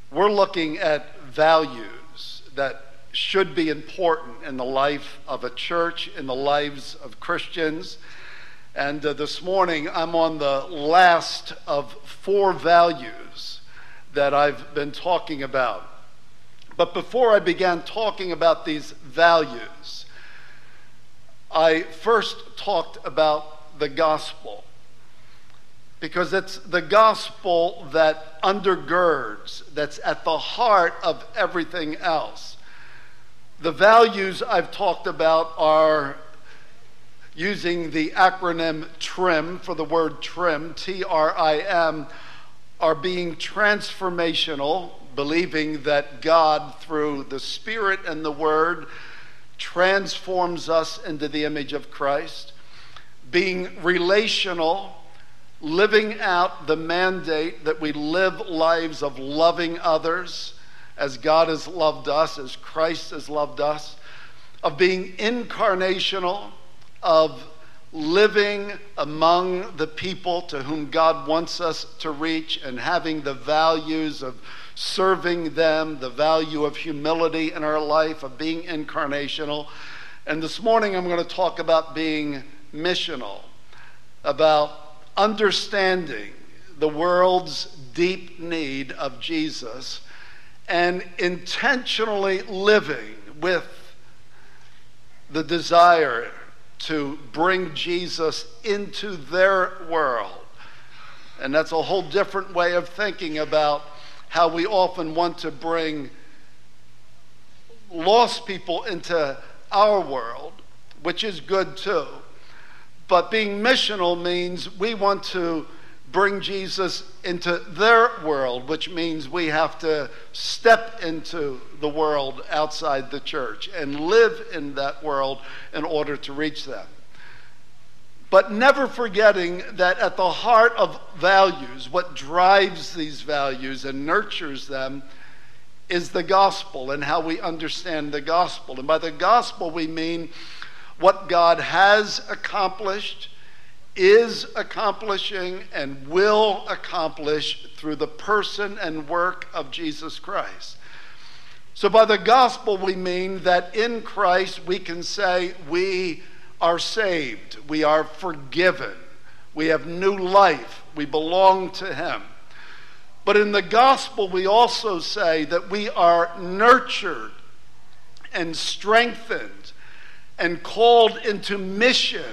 We're looking at values that should be important in the life of a church, in the lives of Christians. And this morning I'm on the last of 4 values that I've been talking about. But before I began talking about these values, I first talked about the gospel, because it's the gospel that undergirds, that's at the heart of everything else. The values I've talked about are, using the acronym TRIM for the word trim, T-R-I-M, are being transformational, believing that God, through the Spirit and the Word, transforms us into the image of Christ. Being relational, living out the mandate that we live lives of loving others as God has loved us, as Christ has loved us. Of being incarnational, of living among the people to whom God wants us to reach, and having the values of serving them, the value of humility in our life, of being incarnational. And this morning I'm going to talk about being missional, about understanding the world's deep need of Jesus and intentionally living with the desire to bring Jesus into their world. And that's a whole different way of thinking about how we often want to bring lost people into our world, which is good too. But being missional means we want to bring Jesus into their world, which means we have to step into the world outside the church and live in that world in order to reach them. But never forgetting that at the heart of values, what drives these values and nurtures them, is the gospel and how we understand the gospel. And by the gospel we mean what God has accomplished, is accomplishing, and will accomplish through the person and work of Jesus Christ. So by the gospel we mean that in Christ we can say we are saved, we are forgiven, we have new life, we belong to Him. But in the gospel we also say that we are nurtured and strengthened and called into mission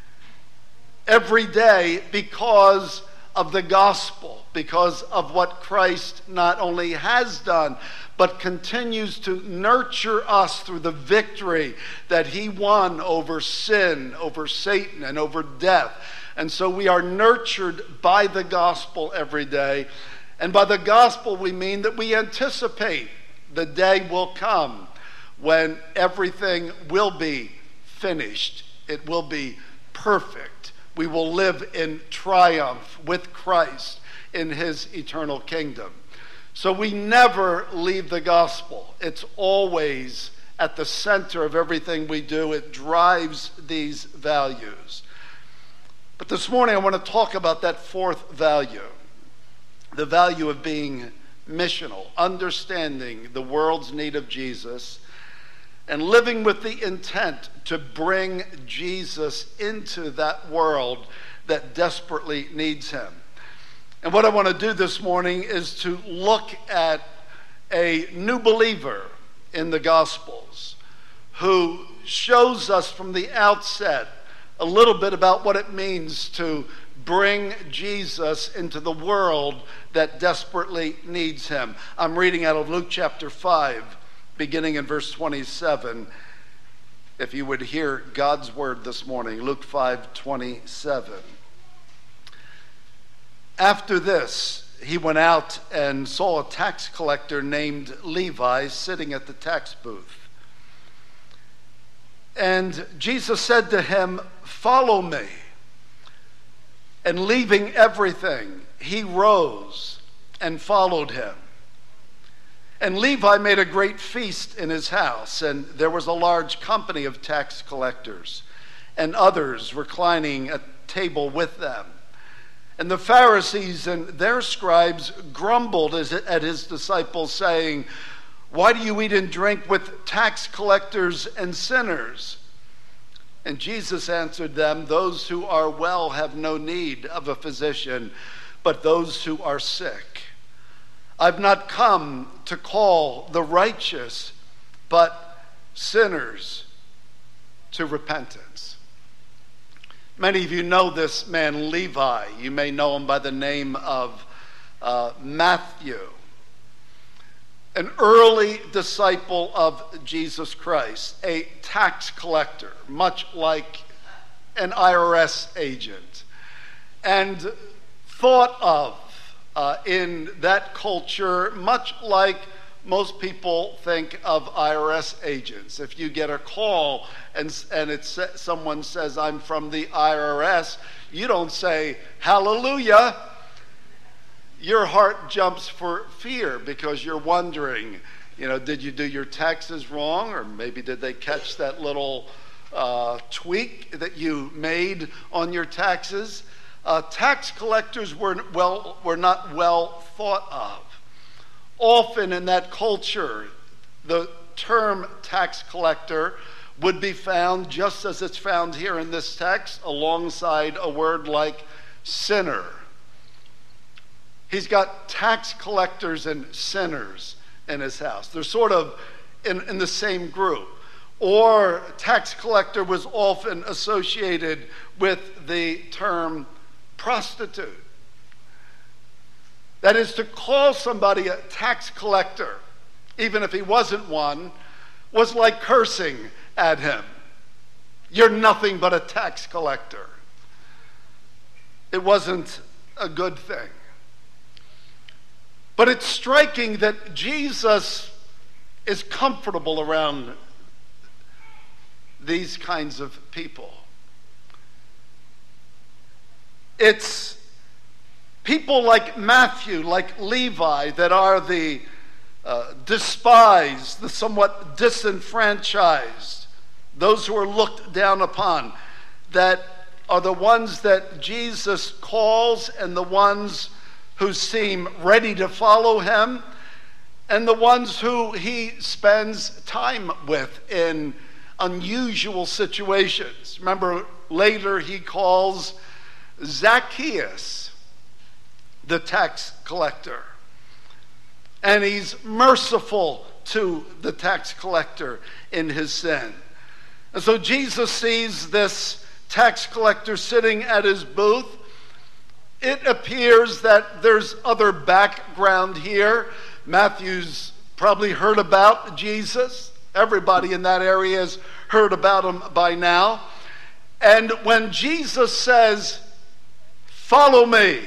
every day because of the gospel, because of what Christ not only has done, but continues to nurture us through the victory that He won over sin, over Satan, and over death. And so we are nurtured by the gospel every day. And by the gospel we mean that we anticipate the day will come when everything will be finished. It will be perfect. We will live in triumph with Christ in His eternal kingdom. So we never leave the gospel. It's always at the center of everything we do. It drives these values. But this morning I want to talk about that 4th value, the value of being missional, understanding the world's need of Jesus, and living with the intent to bring Jesus into that world that desperately needs Him. And what I want to do this morning is to look at a new believer in the Gospels who shows us from the outset a little bit about what it means to bring Jesus into the world that desperately needs Him. I'm reading out of Luke chapter 5, beginning in verse 27. If you would hear God's word this morning, Luke 5:27. After this, he went out and saw a tax collector named Levi sitting at the tax booth. And Jesus said to him, "Follow me." And leaving everything, he rose and followed him. And Levi made a great feast in his house, and there was a large company of tax collectors and others reclining at table with them. And the Pharisees and their scribes grumbled at his disciples, saying, "Why do you eat and drink with tax collectors and sinners?" And Jesus answered them, "Those who are well have no need of a physician, but those who are sick. I've not come to call the righteous, but sinners to repentance." Many of you know this man Levi. You may know him by the name of Matthew, an early disciple of Jesus Christ, a tax collector, much like an IRS agent, and thought of in that culture much like most people think of IRS agents. If you get a call and someone says, "I'm from the IRS," you don't say, "Hallelujah." Your heart jumps for fear because you're wondering, did you do your taxes wrong? Or maybe did they catch that little tweak that you made on your taxes? Tax collectors were not well thought of. Often in that culture, the term tax collector would be found, just as it's found here in this text, alongside a word like sinner. He's got tax collectors and sinners in his house. They're sort of in the same group. Or tax collector was often associated with the term prostitute. That is, to call somebody a tax collector, even if he wasn't one, was like cursing at him. You're nothing but a tax collector. It wasn't a good thing. But it's striking that Jesus is comfortable around these kinds of people. It's people like Matthew, like Levi, that are the despised, the somewhat disenfranchised, those who are looked down upon, that are the ones that Jesus calls, and the ones who seem ready to follow him, and the ones who he spends time with in unusual situations. Remember, later he calls Zacchaeus the tax collector, and he's merciful to the tax collector in his sin. And so Jesus sees this tax collector sitting at his booth. It appears that there's other background here. Matthew's probably heard about Jesus. Everybody in that area has heard about him by now. And when Jesus says, "Follow me,"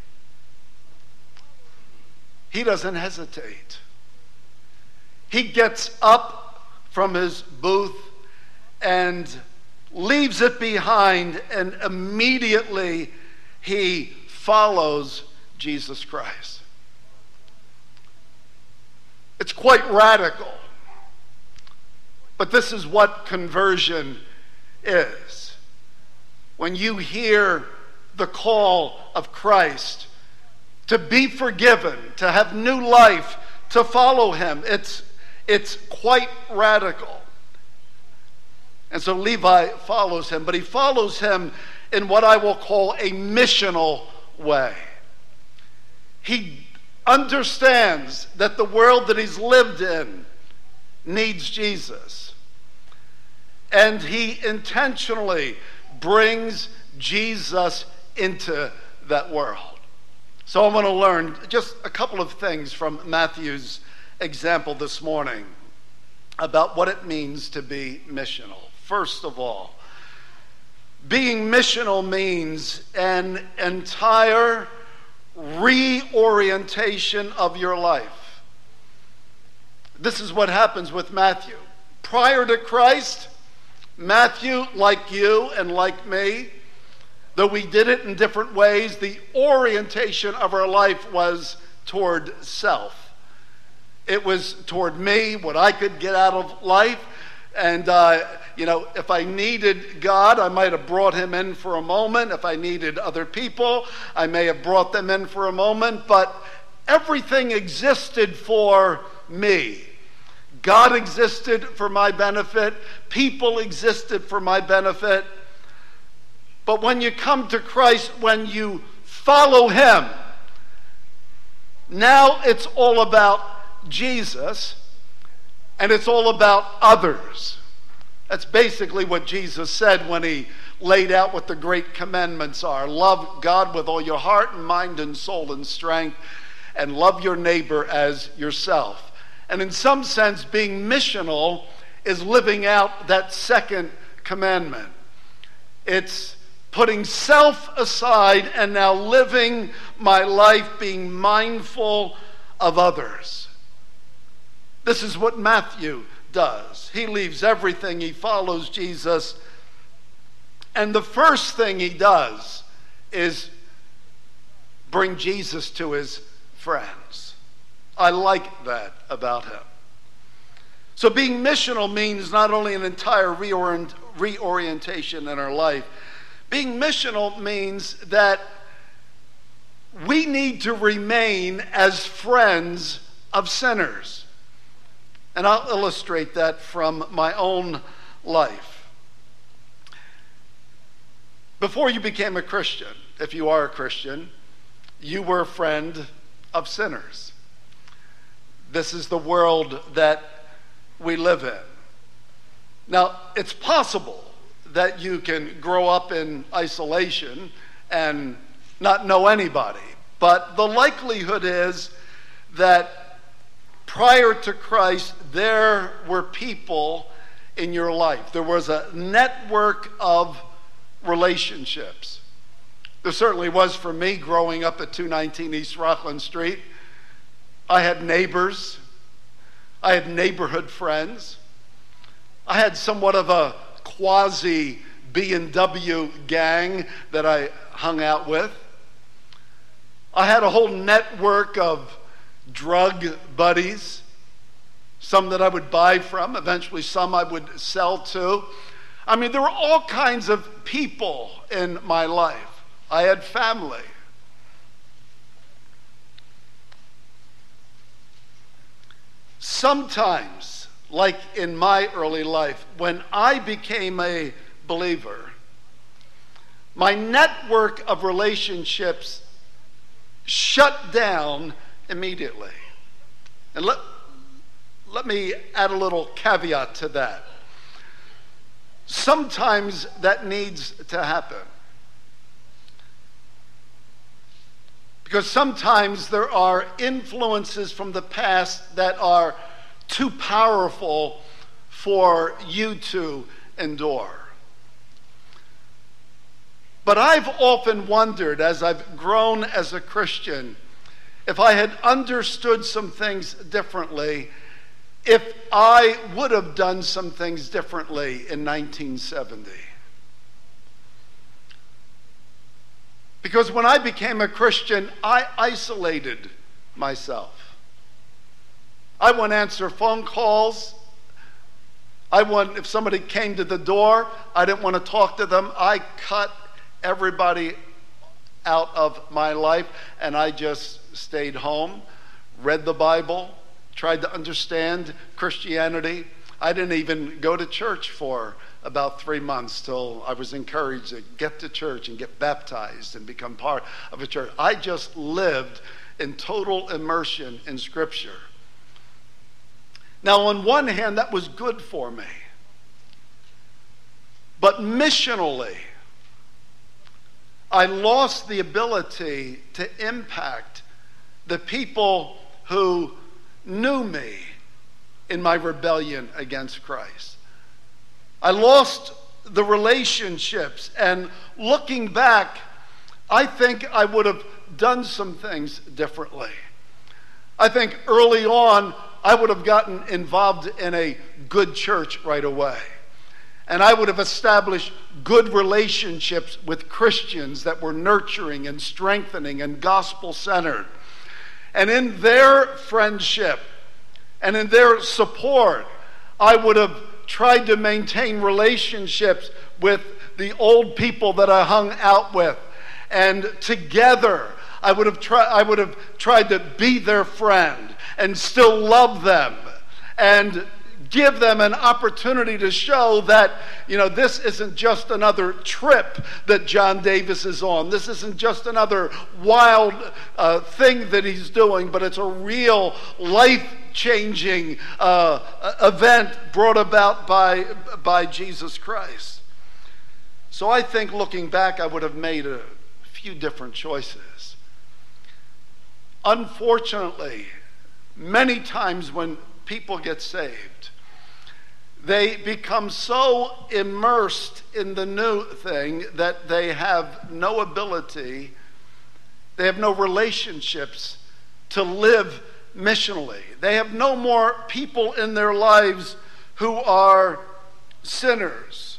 he doesn't hesitate. He gets up from his booth and leaves it behind, and immediately he follows Jesus Christ. It's quite radical. But this is what conversion is. When you hear the call of Christ to be forgiven, to have new life, to follow him, it's quite radical. And so Levi follows him, but he follows him in what I will call a missional way. He understands that the world that he's lived in needs Jesus. And he intentionally brings Jesus into that world. So I want to learn just a couple of things from Matthew's example this morning about what it means to be missional. First of all, being missional means an entire reorientation of your life. This is what happens with Matthew. Prior to Christ, Matthew, like you and like me, though we did it in different ways, the orientation of our life was toward self. It was toward me, what I could get out of life. And, if I needed God, I might have brought him in for a moment. If I needed other people, I may have brought them in for a moment. But everything existed for me. God existed for my benefit. People existed for my benefit. But when you come to Christ, when you follow him, now it's all about Jesus, and it's all about others. That's basically what Jesus said when he laid out what the great commandments are. Love God with all your heart and mind and soul and strength, and love your neighbor as yourself. And in some sense, being missional is living out that second commandment. It's putting self aside and now living my life being mindful of others. This is what Matthew does. He leaves everything, he follows Jesus, and the first thing he does is bring Jesus to his friends. I like that about him. So being missional means not only an entire reorientation in our life. Being missional means that we need to remain as friends of sinners. And I'll illustrate that from my own life. Before you became a Christian, if you are a Christian, you were a friend of sinners. This is the world that we live in. Now, it's possible that you can grow up in isolation and not know anybody, but the likelihood is that prior to Christ, there were people in your life. There was a network of relationships. There certainly was for me growing up at 219 East Rockland Street. I had neighbors. I had neighborhood friends. I had somewhat of a quasi B&W gang that I hung out with. I had a whole network of drug buddies, some that I would buy from, eventually some I would sell to. I mean, there were all kinds of people in my life. I had family. Sometimes, like in my early life, when I became a believer, my network of relationships shut down immediately. And let me add a little caveat to that. Sometimes that needs to happen. Because sometimes there are influences from the past that are too powerful for you to endure. But I've often wondered, as I've grown as a Christian, if I had understood some things differently, if I would have done some things differently in 1970. Because when I became a Christian, I isolated myself. I wouldn't answer phone calls. If somebody came to the door, I didn't want to talk to them. I cut everybody out of my life, and I just stayed home, read the Bible, tried to understand Christianity. I didn't even go to church for about 3 months till I was encouraged to get to church and get baptized and become part of a church. I just lived in total immersion in Scripture. Now, on one hand, that was good for me. But missionally, I lost the ability to impact the people who knew me in my rebellion against Christ. I lost the relationships, and looking back, I think I would have done some things differently. I think early on, I would have gotten involved in a good church right away. And I would have established good relationships with Christians that were nurturing and strengthening and gospel-centered. And in their friendship and in their support, I would have tried to maintain relationships with the old people that I hung out with. And together, I would have tried to be their friend and still love them and give them an opportunity to show that, this isn't just another trip that John Davis is on. This isn't just another wild thing that he's doing, but it's a real life-changing event brought about by Jesus Christ. So I think looking back, I would have made a few different choices. Unfortunately, many times when people get saved, they become so immersed in the new thing that they have no ability, they have no relationships to live missionally. They have no more people in their lives who are sinners.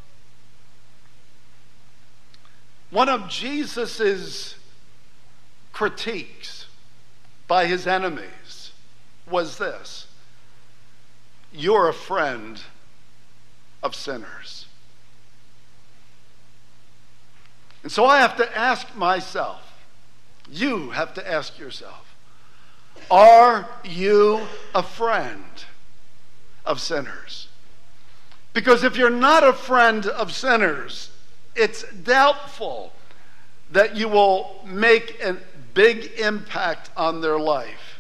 One of Jesus's critiques by his enemies was this: you're a friend of sinners. And so I have to ask myself, you have to ask yourself, are you a friend of sinners? Because if you're not a friend of sinners, it's doubtful that you will make a big impact on their life.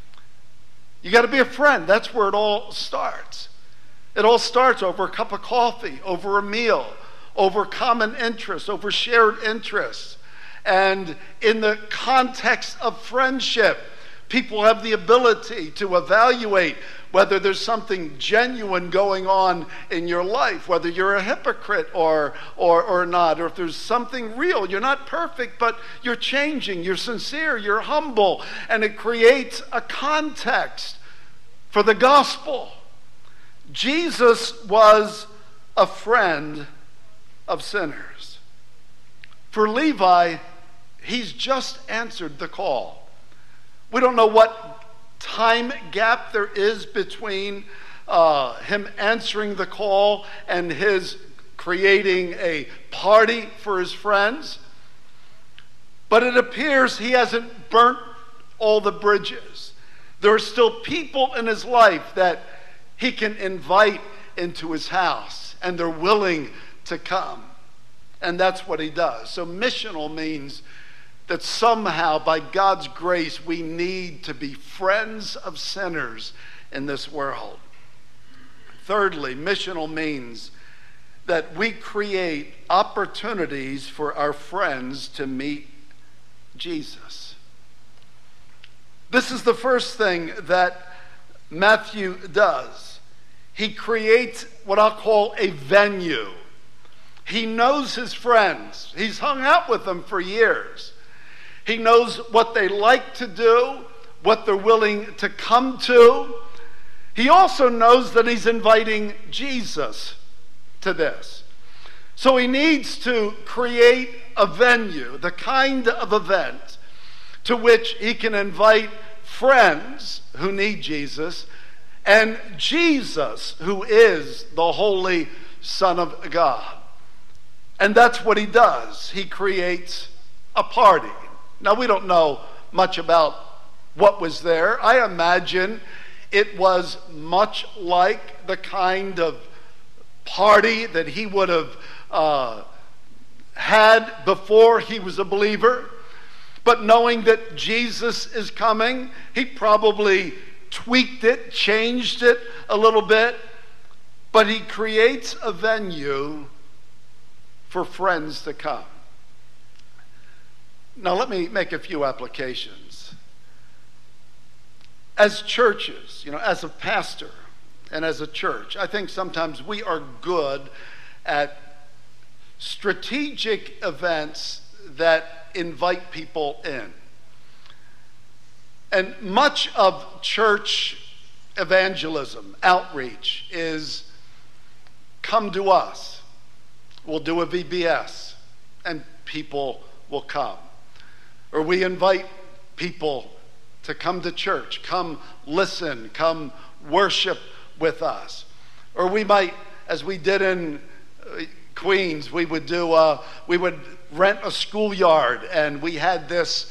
You got to be a friend. That's where it all starts. It all starts over a cup of coffee, over a meal, over common interests, over shared interests. And in the context of friendship, people have the ability to evaluate whether there's something genuine going on in your life, whether you're a hypocrite or not, or if there's something real. You're not perfect, but you're changing, you're sincere, you're humble, and it creates a context for the gospel. Jesus was a friend of sinners. For Levi, he's just answered the call. We don't know what time gap there is between him answering the call and his creating a party for his friends. But it appears he hasn't burnt all the bridges. There are still people in his life that he can invite into his house, and they're willing to come. And that's what he does. So missional means that somehow, by God's grace, we need to be friends of sinners in this world. Thirdly, missional means that we create opportunities for our friends to meet Jesus. This is the first thing that Matthew does. He creates what I'll call a venue. He knows his friends. He's hung out with them for years. He knows what they like to do, what they're willing to come to. He also knows that he's inviting Jesus to this. So he needs to create a venue, the kind of event to which he can invite friends who need Jesus and Jesus, who is the Holy Son of God. And that's what he does. He creates a party. Now, we don't know much about what was there. I imagine it was much like the kind of party that he would have had before he was a believer. But knowing that Jesus is coming, he probably tweaked it, changed it a little bit. But he creates a venue for friends to come. Now, let me make a few applications. As churches, as a pastor and as a church, I think sometimes we are good at strategic events that invite people in. And much of church evangelism, outreach, is come to us. We'll do a VBS and people will come. Or we invite people to come to church, come listen, come worship with us. Or we might, as we did in Queens, we would rent a schoolyard, and we had this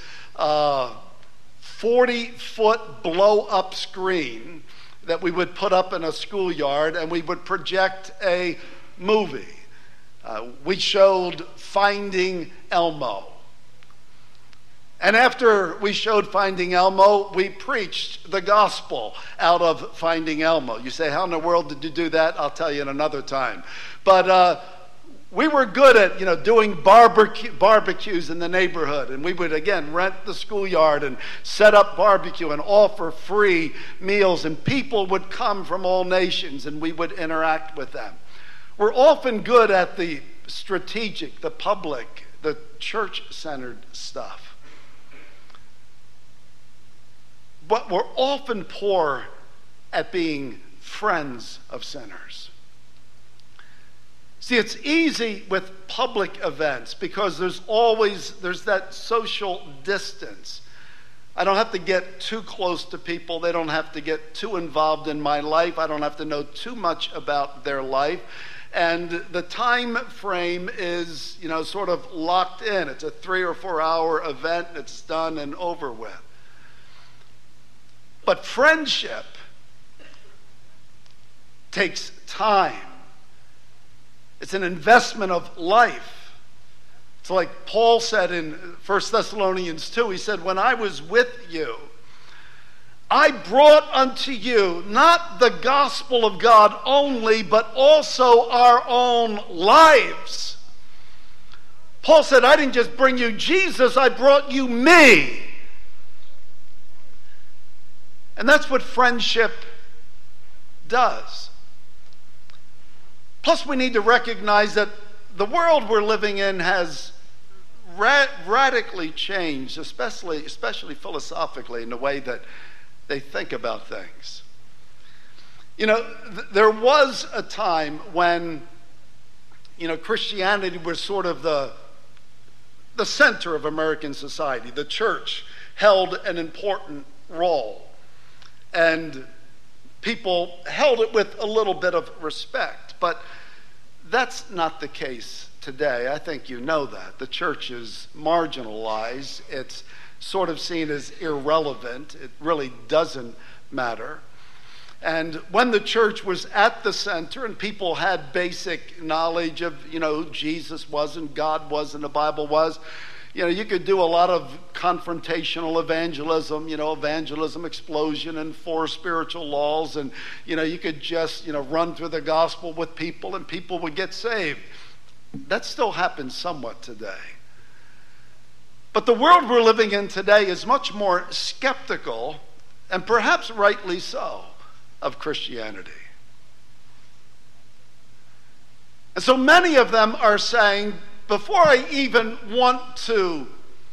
40-foot blow-up screen that we would put up in a schoolyard, and we would project a movie. We showed Finding Elmo. And after we showed Finding Elmo, we preached the gospel out of Finding Elmo. You say, how in the world did you do that? I'll tell you in another time. But we were good at, doing barbecues in the neighborhood. And we would, again, rent the schoolyard and set up barbecue and offer free meals. And people would come from all nations, and we would interact with them. We're often good at the strategic, the public, the church-centered stuff. But we're often poor at being friends of sinners. See, it's easy with public events because there's that social distance. I don't have to get too close to people. They don't have to get too involved in my life. I don't have to know too much about their life. And the time frame is, sort of locked in. It's a 3 or 4 hour event. It's done and over with. But friendship takes time. It's an investment of life. It's like Paul said in 1 Thessalonians 2. He said, when I was with you, I brought unto you not the gospel of God only, but also our own lives. Paul said, I didn't just bring you Jesus, I brought you me. And that's what friendship does. Plus, we need to recognize that the world we're living in has radically changed, especially philosophically, in the way that they think about things. There was a time when, Christianity was sort of the center of American society. The church held an important role. And people held it with a little bit of respect. But that's not the case today. I think you know that. The church is marginalized. It's sort of seen as irrelevant. It really doesn't matter. And when the church was at the center and people had basic knowledge of, who Jesus was and God was and the Bible was, you could do a lot of confrontational evangelism, evangelism explosion and 4 spiritual laws. And, you could just, run through the gospel with people and people would get saved. That still happens somewhat today. But the world we're living in today is much more skeptical, and perhaps rightly so, of Christianity. And so many of them are saying, before I even want to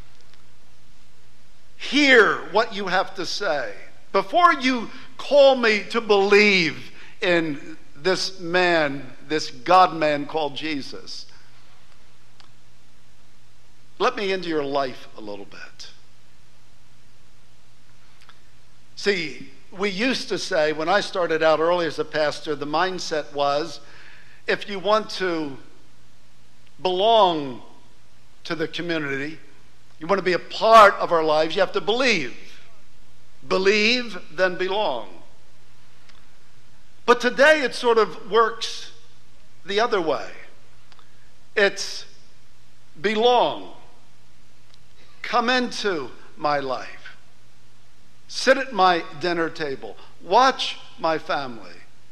hear what you have to say, before you call me to believe in this man, this God-man called Jesus, let me into your life a little bit. See, we used to say, when I started out early as a pastor, the mindset was, if you want to belong to the community, you want to be a part of our lives, you have to believe. Believe, then belong. But today it sort of works the other way. It's belong. Come into my life. Sit at my dinner table. Watch my family.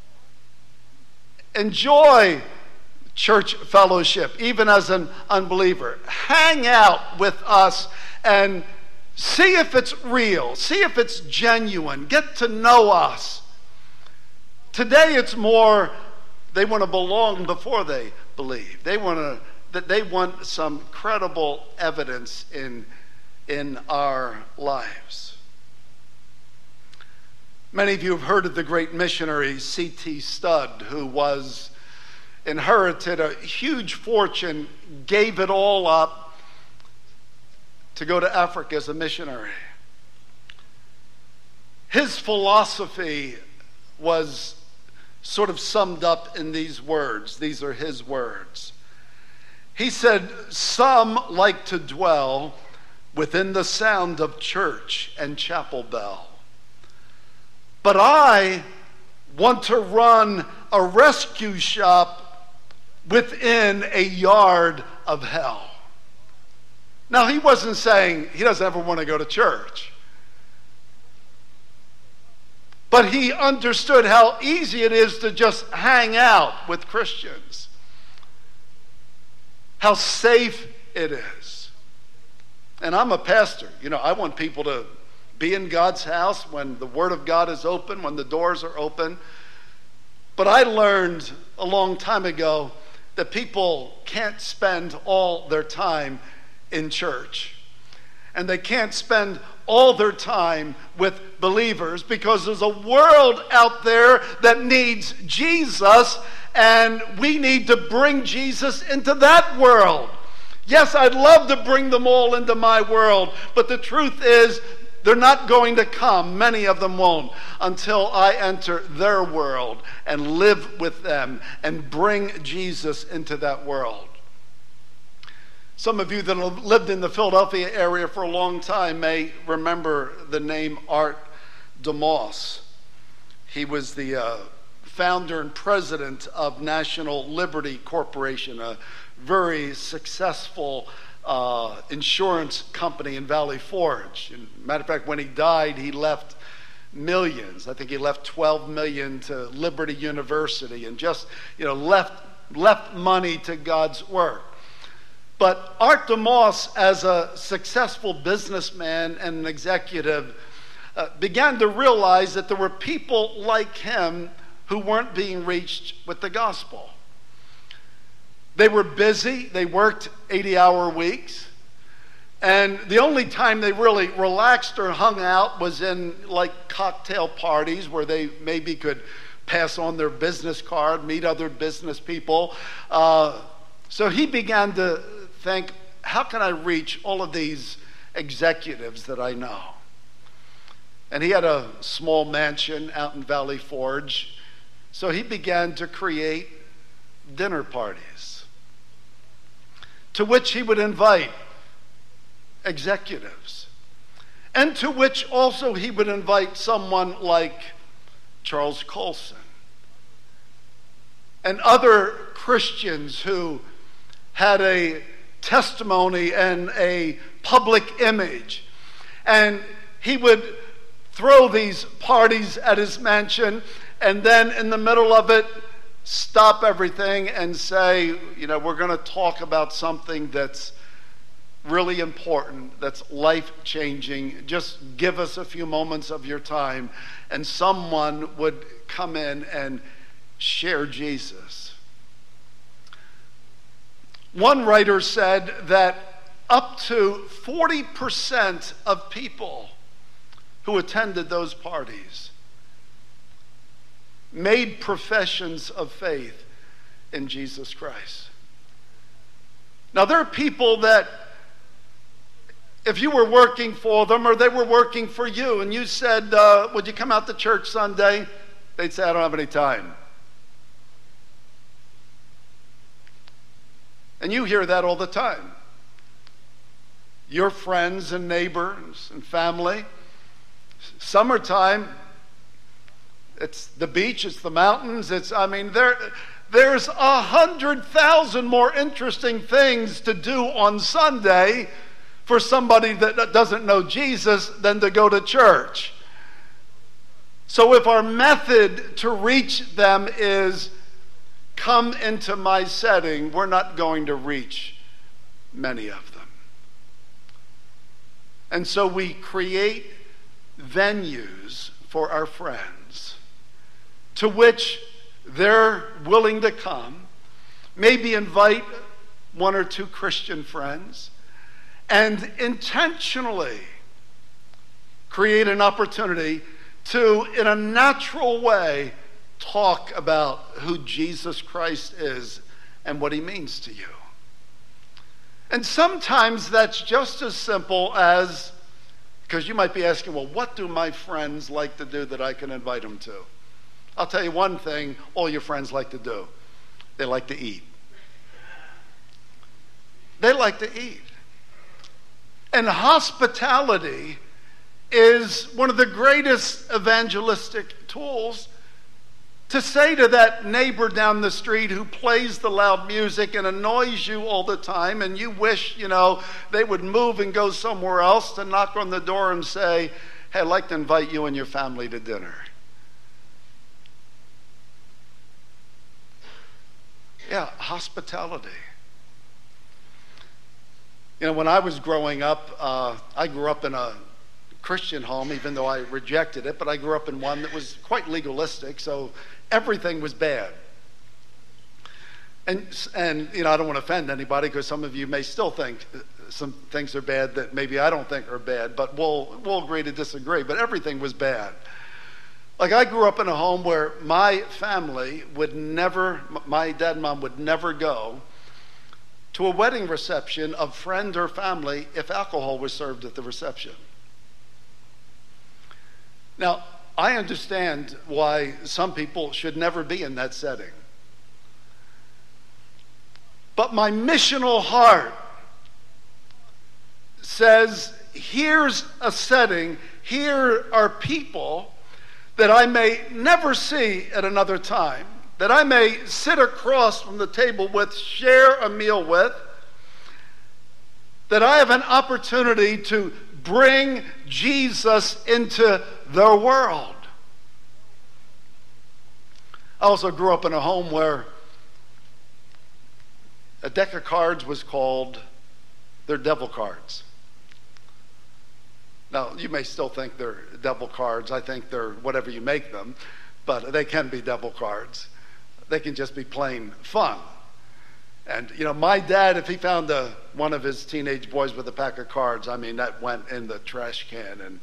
Enjoy church fellowship, even as an unbeliever. Hang out with us and see if it's real. See if it's genuine. Get to know us. Today it's more they want to belong before they believe. They want some credible evidence in our lives. Many of you have heard of the great missionary C.T. Studd, who inherited a huge fortune, gave it all up to go to Africa as a missionary. His philosophy was sort of summed up in these words. These are his words. He said, "Some like to dwell within the sound of church and chapel bell. But I want to run a rescue shop within a yard of hell." Now, he wasn't saying he doesn't ever want to go to church. But he understood how easy it is to just hang out with Christians. How safe it is. And I'm a pastor. I want people to be in God's house when the Word of God is open, when the doors are open. But I learned a long time ago that people can't spend all their time in church. And they can't spend all their time with believers because there's a world out there that needs Jesus, and we need to bring Jesus into that world. Yes, I'd love to bring them all into my world, but the truth is they're not going to come, many of them won't, until I enter their world and live with them and bring Jesus into that world. Some of you that have lived in the Philadelphia area for a long time may remember the name Art DeMoss. He was the founder and president of National Liberty Corporation, a very successful insurance company in Valley Forge. And matter of fact, when he died, he left millions. I think he left $12 million to Liberty University and just left money to God's work. But Art DeMoss, as a successful businessman and an executive, began to realize that there were people like him who weren't being reached with the gospel. They were busy. They worked 80-hour weeks. And the only time they really relaxed or hung out was in cocktail parties where they maybe could pass on their business card, meet other business people. So he began to think, how can I reach all of these executives that I know? And he had a small mansion out in Valley Forge. So he began to create dinner parties to which he would invite executives, and to which also he would invite someone like Charles Colson and other Christians who had a testimony and a public image. And he would throw these parties at his mansion, and then in the middle of it, stop everything and say, we're going to talk about something that's really important, that's life-changing. Just give us a few moments of your time. And someone would come in and share Jesus. One writer said that up to 40% of people who attended those parties made professions of faith in Jesus Christ. Now, there are people that if you were working for them or they were working for you and you said, would you come out to church Sunday? They'd say, I don't have any time. And you hear that all the time. Your friends and neighbors and family. Summertime, it's the beach, it's the mountains, there's 100,000 more interesting things to do on Sunday for somebody that doesn't know Jesus than to go to church. So if our method to reach them is come into my setting, we're not going to reach many of them. And so we create venues for our friends to which they're willing to come, maybe invite one or two Christian friends, and intentionally create an opportunity to, in a natural way, talk about who Jesus Christ is and what he means to you. And sometimes that's just as simple as, because you might be asking, well, what do my friends like to do that I can invite them to? I'll tell you one thing all your friends like to do. They like to eat. They like to eat. And hospitality is one of the greatest evangelistic tools to say to that neighbor down the street who plays the loud music and annoys you all the time, and you wish, they would move and go somewhere else, to knock on the door and say, hey, I'd like to invite you and your family to dinner. Yeah, hospitality. When I was growing up, I grew up in a Christian home, even though I rejected it, but I grew up in one that was quite legalistic, so everything was bad. And I don't want to offend anybody, because some of you may still think some things are bad that maybe I don't think are bad, but we'll agree to disagree. But everything was bad. Like, I grew up in a home where my family would never, my dad and mom would never go to a wedding reception of friend or family if alcohol was served at the reception. Now, I understand why some people should never be in that setting. But my missional heart says, here's a setting, here are people that I may never see at another time, that I may sit across from the table with, share a meal with, that I have an opportunity to bring Jesus into their world. I also grew up in a home where a deck of cards was called their devil cards. Now, you may still think they're devil cards. I think they're whatever you make them, but they can be devil cards. They can just be plain fun. And, my dad, if he found one of his teenage boys with a pack of cards, that went in the trash can.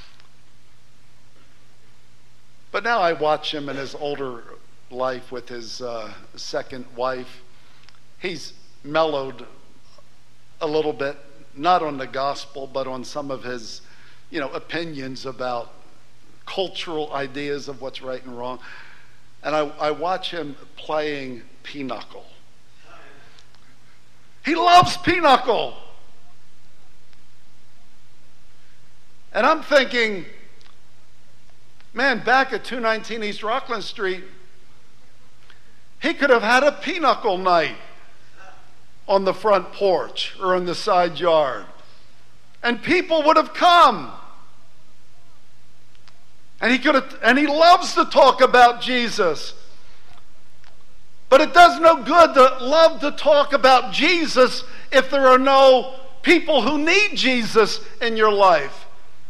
But now I watch him in his older life with his second wife. He's mellowed a little bit, not on the gospel, but on some of his, opinions about cultural ideas of what's right and wrong. And I watch him playing pinochle. He loves pinochle. And I'm thinking, man, back at 219 East Rockland Street, he could have had a pinochle night on the front porch or in the side yard. And people would have come. And he loves to talk about Jesus. But it does no good to love to talk about Jesus if there are no people who need Jesus in your life.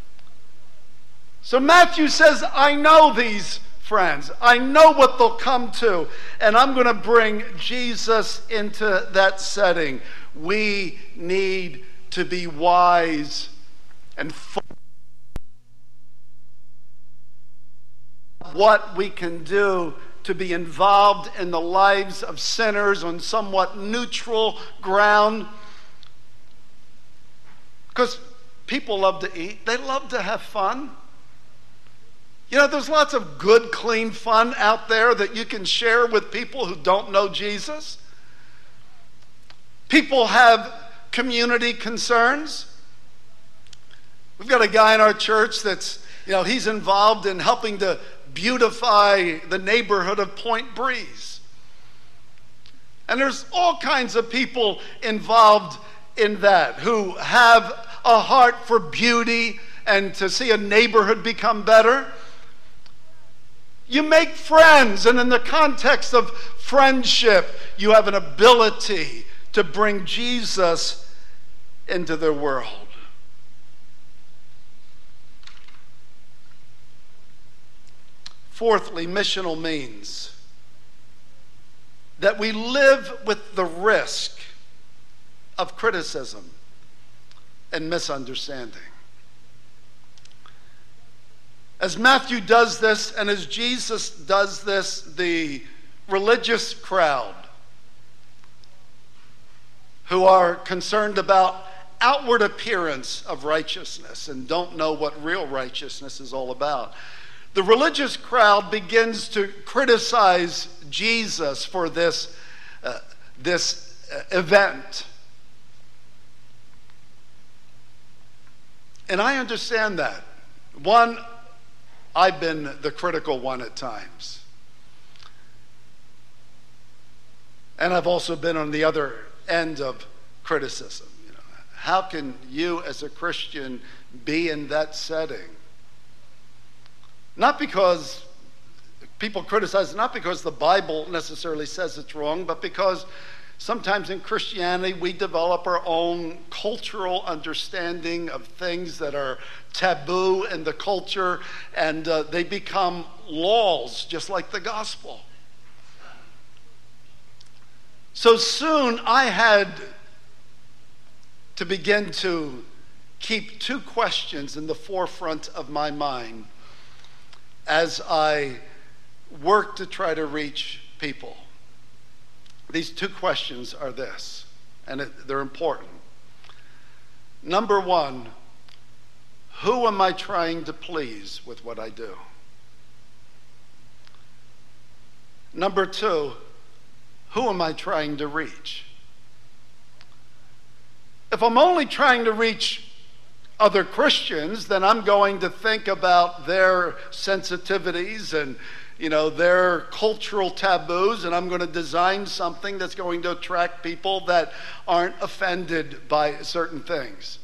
So Matthew says, I know these friends. I know what they'll come to. And I'm going to bring Jesus into that setting. We need to be wise and what we can do to be involved in the lives of sinners on somewhat neutral ground. Because people love to eat. They love to have fun. There's lots of good, clean fun out there that you can share with people who don't know Jesus. People have community concerns. We've got a guy in our church that's, he's involved in helping to beautify the neighborhood of Point Breeze. And there's all kinds of people involved in that who have a heart for beauty and to see a neighborhood become better. You make friends, and in the context of friendship, you have an ability to bring Jesus into their world. Fourthly, missional means that we live with the risk of criticism and misunderstanding. As Matthew does this, and as Jesus does this, the religious crowd who are concerned about outward appearance of righteousness and don't know what real righteousness is all about, the religious crowd begins to criticize Jesus for this event. And I understand that. One, I've been the critical one at times. And I've also been on the other end of criticism. How can you as a Christian be in that setting? Not because people criticize, not because the Bible necessarily says it's wrong, but because sometimes in Christianity we develop our own cultural understanding of things that are taboo in the culture, and they become laws just like the gospel. So soon I had to begin to keep two questions in the forefront of my mind as I work to try to reach people. These two questions are this, and they're important. Number one, who am I trying to please with what I do? Number two, who am I trying to reach? If I'm only trying to reach other Christians, then I'm going to think about their sensitivities and their cultural taboos, and I'm going to design something that's going to attract people that aren't offended by certain things.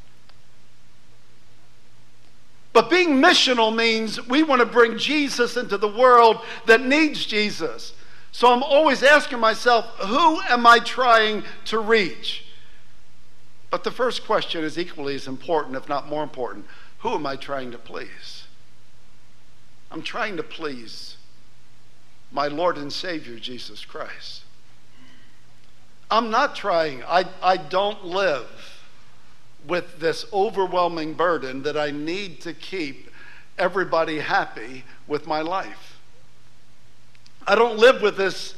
But being missional means we want to bring Jesus into the world that needs Jesus. So I'm always asking myself, who am I trying to reach? But the first question is equally as important, if not more important. Who am I trying to please? I'm trying to please my Lord and Savior, Jesus Christ. I'm not trying. I don't live with this overwhelming burden that I need to keep everybody happy with my life. I don't live with this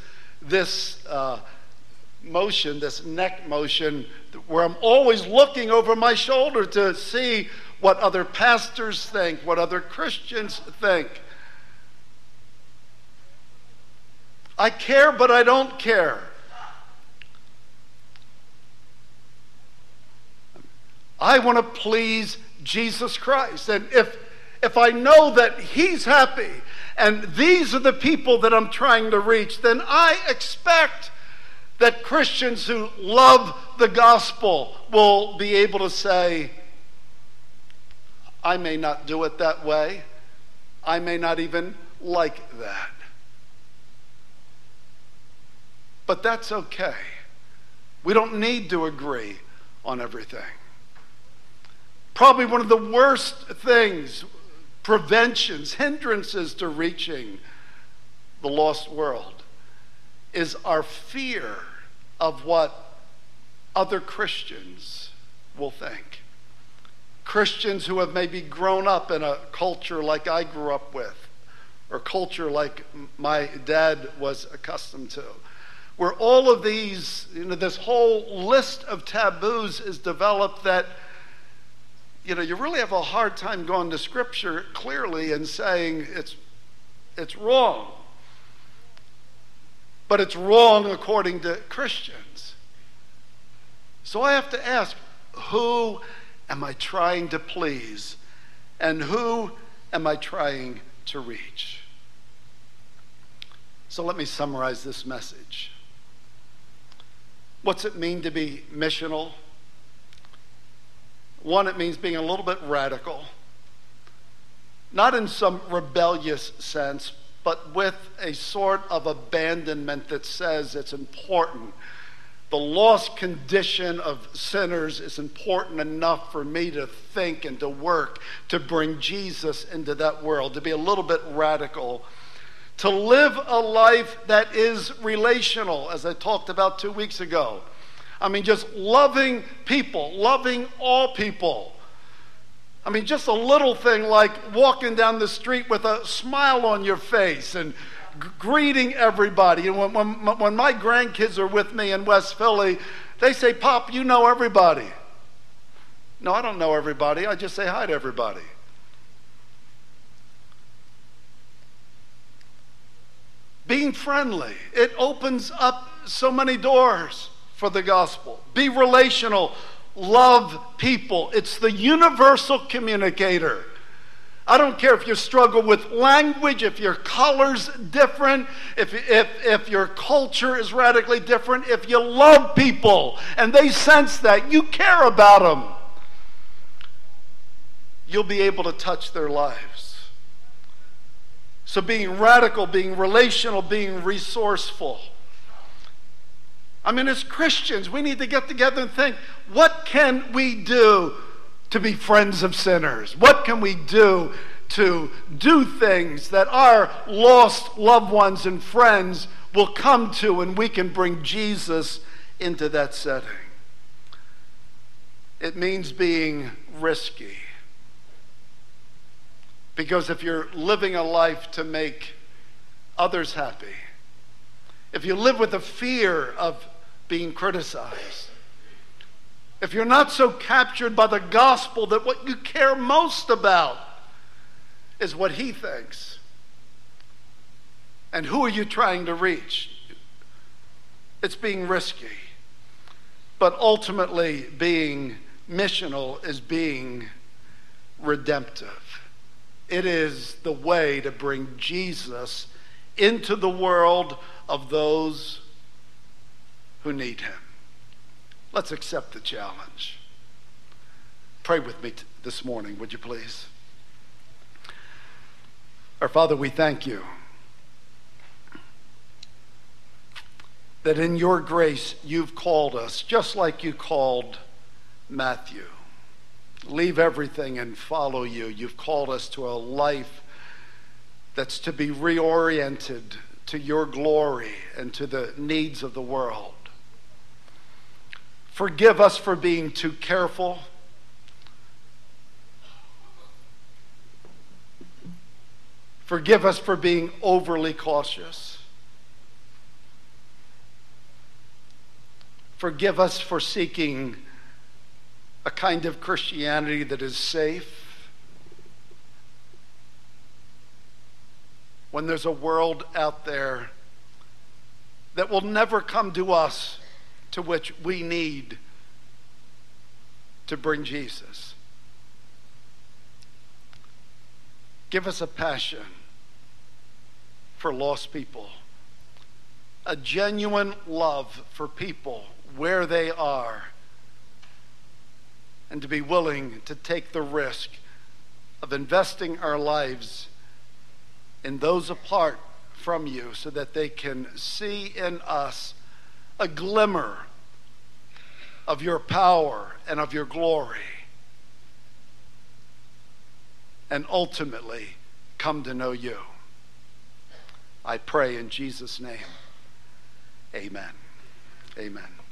motion, this neck motion, where I'm always looking over my shoulder to see what other pastors think, what other Christians think. I care, but I don't care. I want to please Jesus Christ. And if I know that He's happy, and these are the people that I'm trying to reach, then I expect that Christians who love the gospel will be able to say, I may not do it that way. I may not even like that. But that's okay. We don't need to agree on everything. Probably one of the worst things, preventions, hindrances to reaching the lost world, is our fear of what other Christians will think. Christians who have maybe grown up in a culture like I grew up with, or culture like my dad was accustomed to, where all of these, this whole list of taboos is developed that, you really have a hard time going to Scripture clearly and saying it's wrong. But it's wrong according to Christians. So I have to ask, who am I trying to please? And who am I trying to reach? So let me summarize this message. What's it mean to be missional? One, it means being a little bit radical. Not in some rebellious sense, but with a sort of abandonment that says it's important. The lost condition of sinners is important enough for me to think and to work to bring Jesus into that world, to be a little bit radical, to live a life that is relational, as I talked about 2 weeks ago. Just loving people, loving all people. Just a little thing like walking down the street with a smile on your face and greeting everybody. And when my grandkids are with me in West Philly, they say, Pop, you know everybody. No, I don't know everybody. I just say hi to everybody. Being friendly. It opens up so many doors for the gospel. Be relational. Love people. It's the universal communicator. I don't care if you struggle with language, if your color's different, if your culture is radically different. If you love people and they sense that, you care about them, you'll be able to touch their lives. So being radical, being relational, being resourceful. I mean, as Christians, we need to get together and think, what can we do to be friends of sinners? What can we do to do things that our lost loved ones and friends will come to, and we can bring Jesus into that setting? It means being risky. Because if you're living a life to make others happy, if you live with the fear of being criticized, if you're not so captured by the gospel that what you care most about is what he thinks, and who are you trying to reach? It's being risky. But ultimately, being missional is being redemptive. It is the way to bring Jesus into the world of those who need him. Let's accept the challenge. Pray with me this morning, would you please? Our Father, we thank you that in your grace you've called us, just like you called Matthew. Leave everything and follow you. You've called us to a life that's to be reoriented to your glory and to the needs of the world. Forgive us for being too careful. Forgive us for being overly cautious. Forgive us for seeking a kind of Christianity that is safe when there's a world out there that will never come to us, to which we need to bring Jesus. Give us a passion for lost people, a genuine love for people where they are, and to be willing to take the risk of investing our lives in those apart from you so that they can see in us a glimmer of your power and of your glory, and ultimately come to know you. I pray in Jesus' name. Amen. Amen.